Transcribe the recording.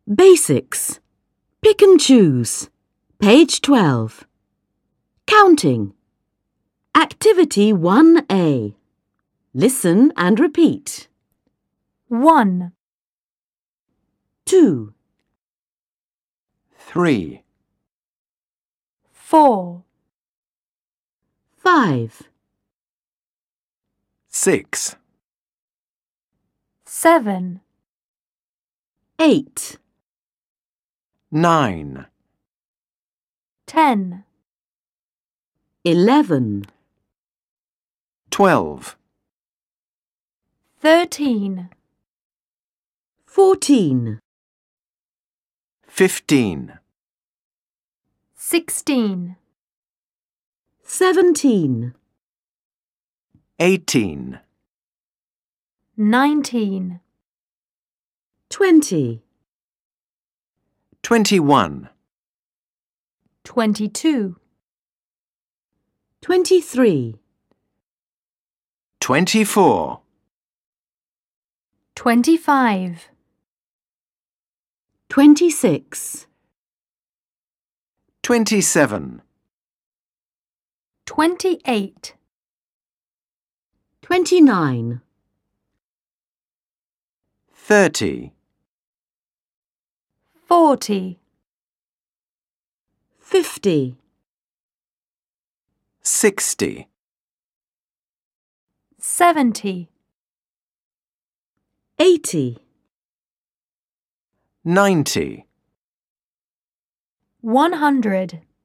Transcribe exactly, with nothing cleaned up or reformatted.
Basics. Pick and choose. Page twelve. Counting. Activity one A. Listen and repeat. One, Two, Three, four, five, six, seven, eight, nine, ten, eleven, twelve, thirteen, fourteen, fifteen, sixteen, seventeen, eighteen, nineteen, twenty, twenty-one, twenty-two, twenty-three, twenty-four, twenty-five, twenty-six, twenty-seven, twenty-eight, twenty-nine, thirty, forty, fifty, sixty, seventy, eighty, ninety, one hundred.